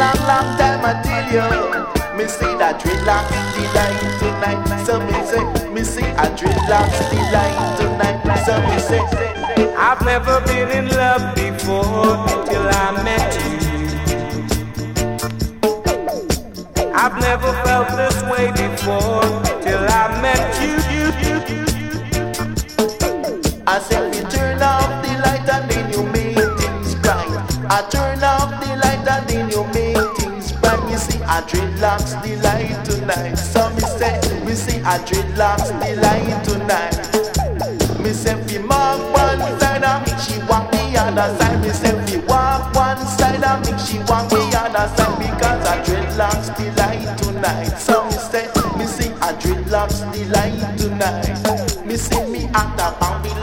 long time I tell you. Me see that dreadlocks delight tonight. So me see a dreadlocks delight tonight. So me say, I've never been in love before till I met you. I've never felt this way before till I met you. I said we turn off the light and then you make things bright. I turn off the light and then you make things bright. You see a dreadlocks delight tonight. So me see a dreadlocks delight tonight. Me say we mark one side and make she walk the other side. Me say we walk one side and make she walk the other side because a dreadlocks delight tonight. So me see a dreadlocks delight tonight. Me see me at the boundary